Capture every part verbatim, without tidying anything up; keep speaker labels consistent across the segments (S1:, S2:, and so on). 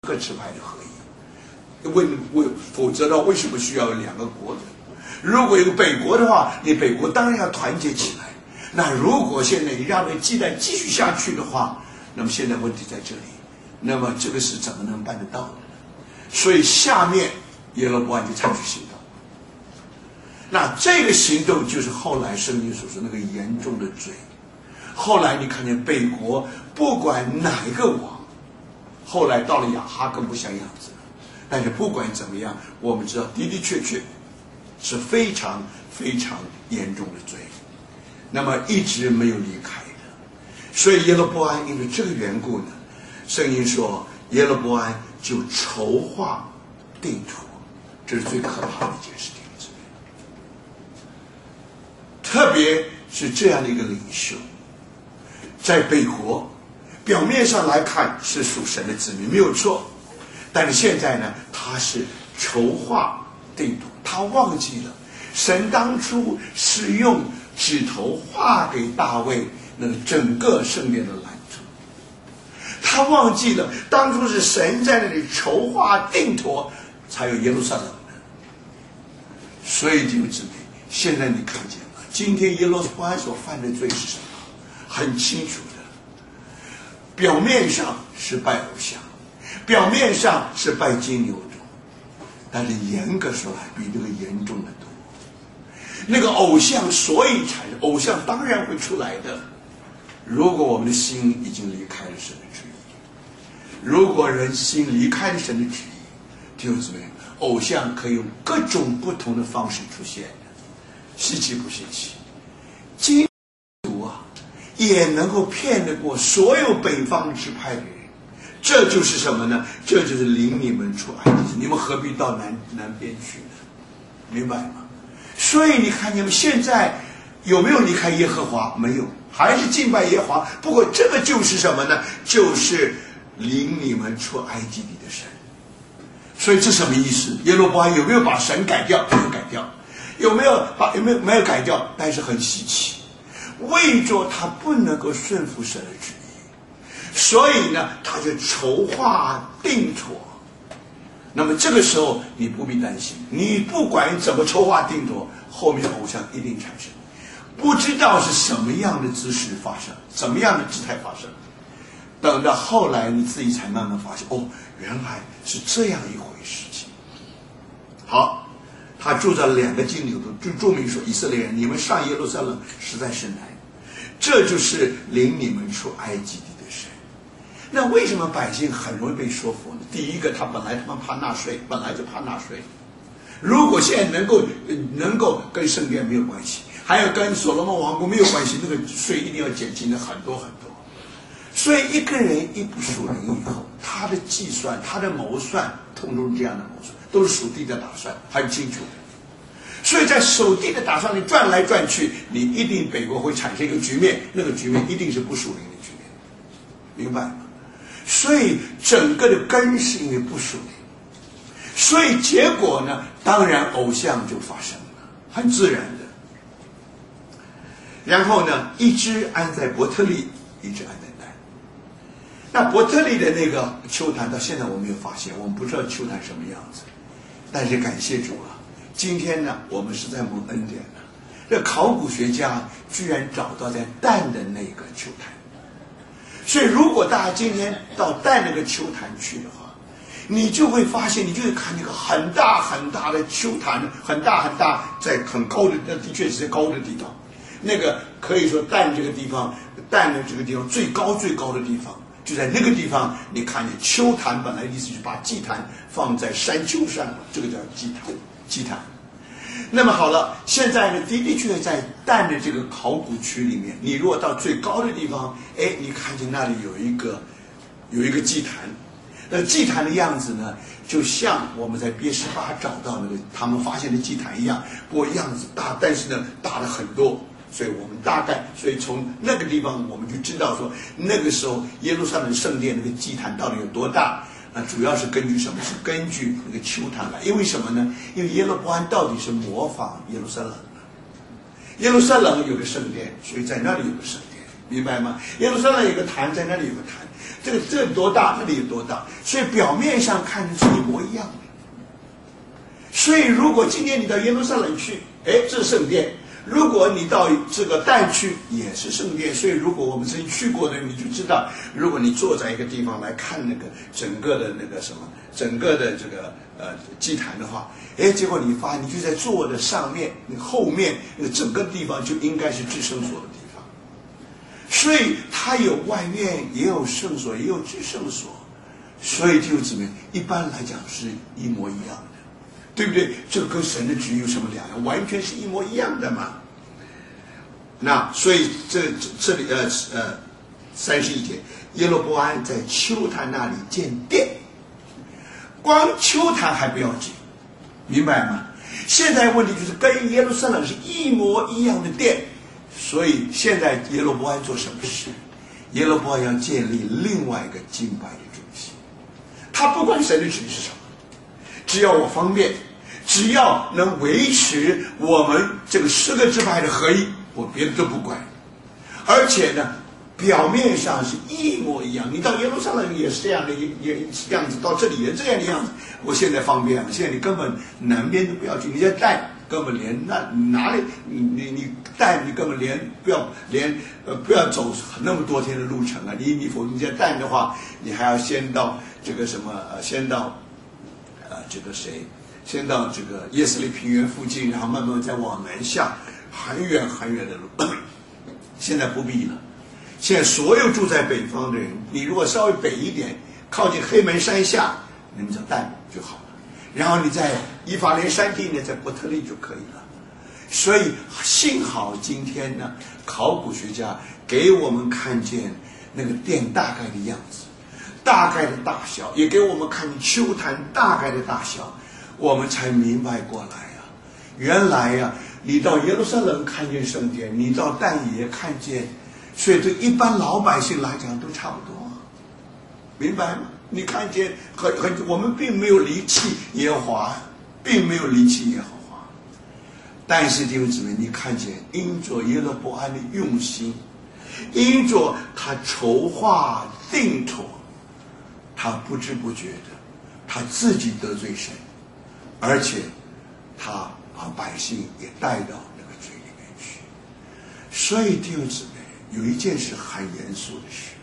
S1: 各支派的合一。为为否则的话，为什么需要有两个国呢？如果有个北国的话，你北国当然要团结起来。那如果现在你让这个忌惮继续下去的话，那么现在问题在这里，那么这个是怎么能办得到的？所以下面耶罗波安就采取行动。那这个行动就是后来圣经所说那个严重的罪。后来你看见北国不管哪一个王，后来到了亚哈更不像样子了。但是不管怎么样，我们知道的的确确是非常非常严重的罪，那么一直没有离开的。所以耶罗波安因为这个缘故呢，圣经说耶罗波安就筹划定土，这是最可怕的一件事情。特别是这样的一个领袖，在北国表面上来看是属神的子民没有错，但是现在呢，他是筹划定土，他忘记了神当初是用指头画给大卫那个整个圣殿的蓝图，他忘记了当初是神在那里筹划定妥才有耶路撒冷的。所以弟兄姊妹，现在你看见了今天耶罗波安所犯的罪是什么？很清楚的，表面上是拜偶像，表面上是拜金牛犊，但是严格说来比这个严重的多。那个偶像所以产生，偶像当然会出来的，如果我们的心已经离开了神的旨意，如果人心离开了神的旨意，弟兄姊妹，偶像可以用各种不同的方式出现的，稀奇不稀奇？基督啊，也能够骗得过所有北方支派的人。这就是什么呢？这就是领你们出埃及，你们何必到南南边去呢？明白吗？所以你看你们现在有没有离开耶和华？没有，还是敬拜耶和华。不过这个就是什么呢？就是领你们出埃及地的神。所以这什么意思？耶罗波安有没有把神改掉？没有改掉。有没有把有没有没有改掉？但是很稀奇，为着他不能够顺服神的旨意，所以呢，他就筹划定妥。那么这个时候你不必担心，你不管怎么筹划定妥，后面偶像一定产生，不知道是什么样的姿势发生，什么样的姿态发生。等到后来你自己才慢慢发现，哦，原来是这样一回事情。好，他铸造了两个金牛犊，就注明说以色列人，你们上耶路撒冷实在是难，这就是领你们出埃及地的神。那为什么百姓很容易被说服呢？第一个，他本来他们怕纳税，本来就怕纳税。如果现在能够能够跟圣殿没有关系，还有跟所罗门王国没有关系，那个税一定要减轻的很多很多。所以一个人一不属灵以后，他的计算，他的谋算，通通这样的谋算，都是属地的打算，很清楚的。所以在属地的打算里转来转去，你一定北国会产生一个局面，那个局面一定是不属灵的局面，明白吗？所以整个的根是因为不属灵，所以结果呢，当然偶像就发生了，很自然的。然后呢，一只安在伯特利，一只安在但。那伯特利的那个丘坛到现在我没有发现，我们不知道丘坛什么样子，但是感谢主啊，今天呢我们是在蒙恩典的，这考古学家居然找到在但的那个丘坛。所以如果大家今天到但那个丘坛去的话，你就会发现，你就会看那个很大很大的丘坛，很大很大，在很高的，那的确是在高的地方。那个可以说但这个地方，但的这个地方最高最高的地方，就在那个地方，你看见丘坛本来意思就是把祭坛放在山丘上，这个叫祭坛，祭坛。那么好了，现在呢，的的确确在但的这个考古区里面，你如果到最高的地方，哎，你看见那里有一个有一个祭坛，那祭坛的样子呢，就像我们在别什巴找到那个他们发现的祭坛一样，不过样子大，但是呢大了很多。所以我们大概，所以从那个地方我们就知道说，那个时候耶路撒冷圣殿那个祭坛到底有多大。那主要是根据什么？是根据那个丘坛来。因为什么呢？因为耶罗波安到底是模仿耶路撒冷的。耶路撒冷有个圣殿，所以在那里有个圣殿。 明白吗？耶路撒冷有个坛，在那里有个坛，这个这多大，那里有多大，所以表面上看是一模一样的。所以如果今天你到耶路撒冷去，哎，这是圣殿。如果你到这个但去，也是圣殿。所以如果我们曾经去过的，你就知道，如果你坐在一个地方来看那个整个的那个什么，整个的这个呃祭坛的话，哎，结果你发现你就在坐的上面，那后面那个整个地方就应该是至圣所的地方。所以它有外院，也有圣所，也有至圣所。所以就怎么样？一般来讲是一模一样的。对不对？这个跟神的旨意有什么两样？完全是一模一样的嘛。那所以这这这里呃呃三十一节，耶罗波安在丘坛那里建殿，光丘坛还不要紧，明白吗？现在问题就是跟耶路撒冷是一模一样的殿，所以现在耶罗波安做什么事？耶罗波安要建立另外一个敬拜的中心，他不管神的旨意是什么。只要我方便，只要能维持我们这个十个支派的合一，我别的都不管。而且呢，表面上是一模一样。你到耶路撒冷也是这样的样子，到这里也这样的样子。我现在方便了，现在你根本南边都不要去，你在带根本连那哪里你你你带你根本连不要连呃不要走那么多天的路程啊！你你否则你在带的话，你还要先到这个什么呃，先到。呃，这个谁，先到这个耶斯利平原附近，然后慢慢再往南下，很远很远的路。现在不必了，现在所有住在北方的人，你如果稍微北一点，靠近黑门山下，你们就带就好了。然后你在以法莲山地呢，在伯特利就可以了。所以幸好今天呢，考古学家给我们看见那个殿大概的样子。大概的大小，也给我们看丘坛大概的大小，我们才明白过来呀、啊。原来呀、啊，你到耶路撒冷看见圣殿，你到但也看见，所以对一般老百姓来讲都差不多，明白吗？你看见很很，我们并没有离弃耶和华，并没有离弃耶和华，但是弟兄姊妹，你看见因着耶罗波安的用心，因着他筹划定妥。他不知不觉的，他自己得罪神，而且他把百姓也带到那个罪里面去。所以弟兄姊妹，有一件事很严肃的事，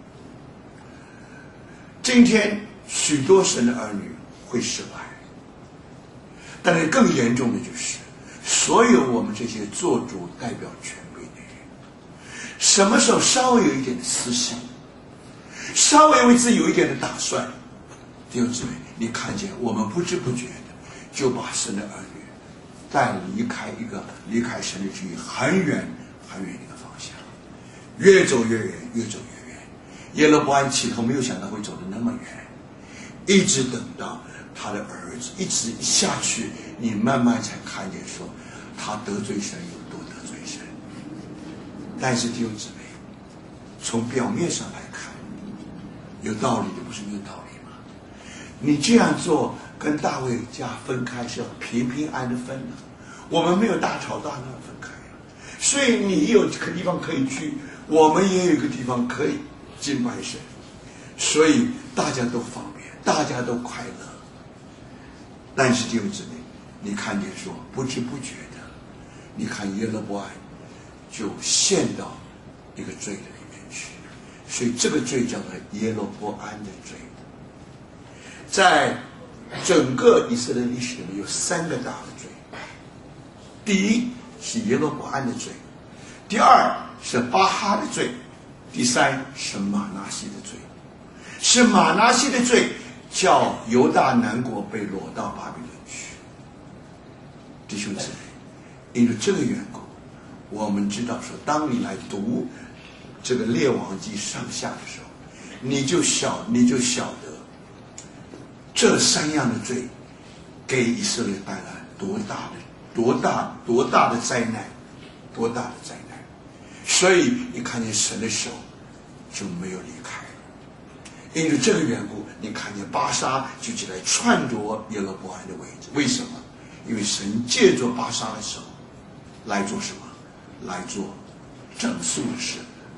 S1: 今天许多神的儿女会失败，但是更严重的就是所有我们这些做主代表权威的人，什么时候稍微有一点的私心，稍微为自己有一点的打算，弟兄姊妹，你看见我们不知不觉的就把神的儿女带离开一个离开神的旨意很远很远的一个方向，越走越远，越走越远。耶罗波安起头没有想到会走得那么远，一直等到他的儿子一直下去，你慢慢才看见说他得罪神有多得罪神。但是弟兄姊妹，从表面上来看，有道理的不是没有道理吗？你这样做跟大卫家分开是平平安的分的，我们没有大吵大闹分开，所以你有个地方可以去，我们也有一个地方可以敬拜神，所以大家都方便，大家都快乐。但是弟兄姊妹，你看见说不知不觉的，你看耶罗波安就陷到一个罪的里面去，所以这个罪叫做耶罗波安的罪。在整个以色列历史里面有三个大的罪，第一是耶罗波安的罪，第二是巴哈的罪，第三是马拿西的罪。是马拿西的罪叫犹大南国被掳到巴比伦去。弟兄姊妹，因为这个缘故，我们知道说，当你来读这个列王记上下的时候，你就晓你就晓得这三样的罪给以色列带来多大的多大多大的灾难，多大的灾难。所以你看见神的手就没有离开。因为这个缘故，你看见巴沙就起来篡夺耶罗波安的位置。为什么？因为神借着巴沙的手来做什么？来做整肃的事，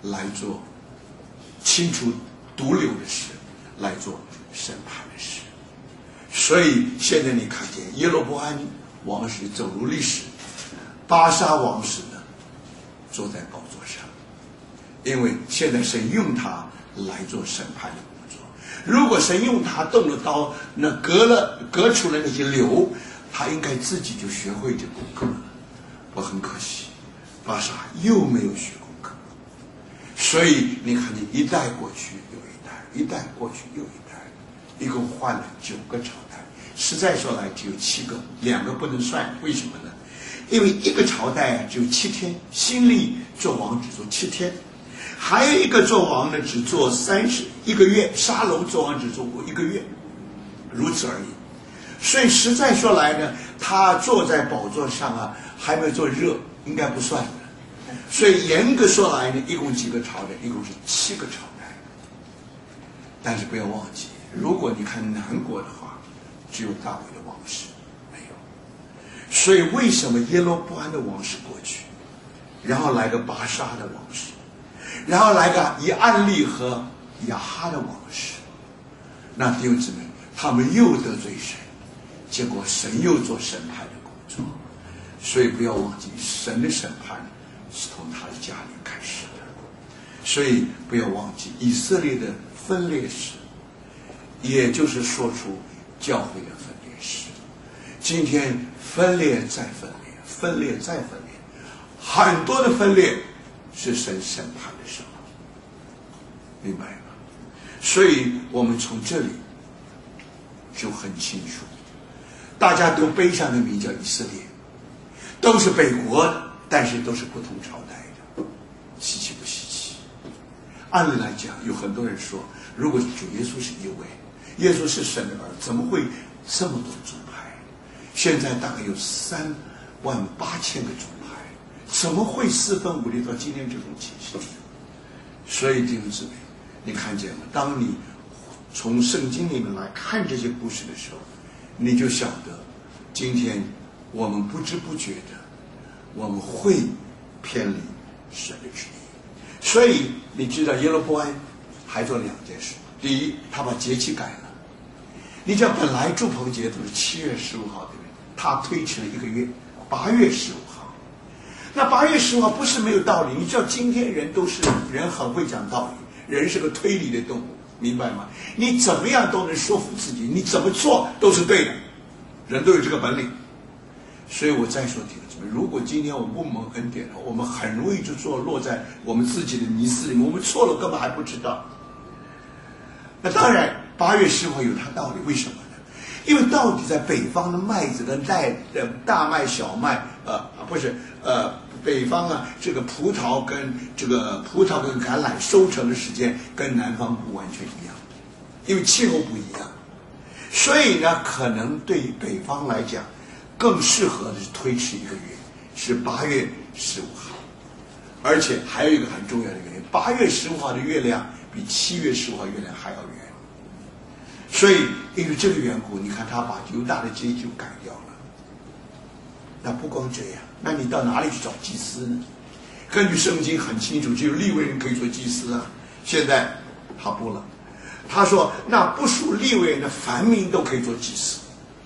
S1: 来做清除毒瘤的事，来做审判的事。所以现在你看见耶罗波安王室走入历史，巴沙王室呢坐在宝座上，因为现在神用他来做审判的工作。如果神用他动了刀，那割了割出了那些瘤，他应该自己就学会这功课。我很可惜，巴沙又没有学功课。所以你看见一代过去又一代，一代过去又一代，一共换了九个朝代。实在说来只有七个，两个不能算，为什么呢？因为一个朝代啊只有七天，新历做王只做七天，还有一个做王呢只做三十一个月，沙龙做王只做过一个月，如此而已。所以实在说来呢，他坐在宝座上啊，还没有做热，应该不算的。所以严格说来呢，一共几个朝代？一共是七个朝代。但是不要忘记，如果你看南国的话，只有大卫的王室，没有。所以为什么耶罗波安的王室过去，然后来个巴沙的王室，然后来个以暗利和亚哈的王室？那弟兄姊妹，他们又得罪神，结果神又做审判的工作。所以不要忘记，神的审判是从他的家里开始的。所以不要忘记以色列的分裂史，也就是说出教会的分裂史。今天分裂再分裂，分裂再分裂，很多的分裂是神审判的时候，明白吗？所以我们从这里就很清楚，大家都背上的名叫以色列，都是北国，但是都是不同朝代的，稀奇不稀奇？按理来讲，有很多人说，如果主耶稣是一位，耶稣是神的儿子，怎么会这么多宗派？现在大概有三万八千个宗派，怎么会四分五裂到今天这种情形？所以弟兄姊妹，你看见了，当你从圣经里面来看这些故事的时候，你就晓得，今天我们不知不觉的，我们会偏离神的旨意。所以你知道耶罗波安还做两件事。第一，他把节气改了。你讲本来祝棚节都是七月十五号，对不对？他推迟了一个月，八月十五号。那八月十五号不是没有道理。你知道今天人都是人很会讲道理，人是个推理的动物，明白吗？你怎么样都能说服自己，你怎么做都是对的，人都有这个本领。所以我再说弟兄姊妹，如果今天我们不蒙恩典的话，我们很容易就做落在我们自己的迷思里面，我们错了根本还不知道。那当然八月十五有它道理，为什么呢？因为到底在北方的麦子跟带的大麦小麦呃不是呃北方啊这个葡萄跟这个葡萄跟橄榄收成的时间跟南方不完全一样，因为气候不一样，所以呢可能对北方来讲更适合的是推迟一个月，是八月十五号。而且还有一个很重要的原因，八月十五号的月亮比七月十五号月亮还要圆。所以因为这个缘故，你看他把犹大的节就改掉了。那不光这样，那你到哪里去找祭司呢？根据圣经很清楚，只有利未人可以做祭司啊。现在他不了，他说那不属利未人的凡民都可以做祭司。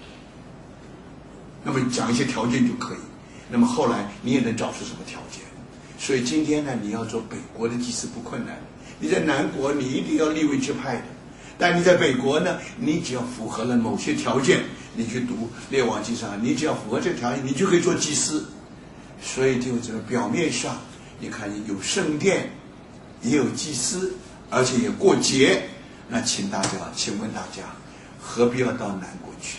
S1: 那么讲一些条件就可以，那么后来你也能找出什么条件。所以今天呢，你要做北国的祭司不困难，你在南国你一定要利未支派的，但你在北国呢，你只要符合了某些条件，你去读列王纪上，你只要符合这个条件，你就可以做祭司。所以就这个表面上你看有圣殿，也有祭司，而且也过节，那请大家请问大家何必要到南国去？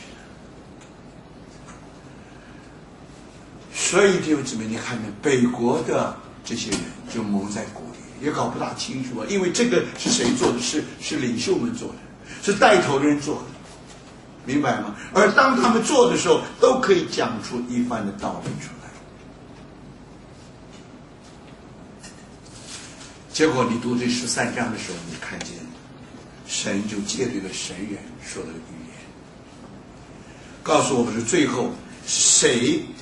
S1: 所以弟兄姊妹，你看见北国的这些人就蒙在鼓里，也搞不大清楚啊，因为这个是谁做的？是是领袖们做的，是带头的人做的，明白吗？而当他们做的时候，都可以讲出一番的道理出来。结果你读这十三章的时候，你看见神就借这个神人说了个预言，告诉我们是最后谁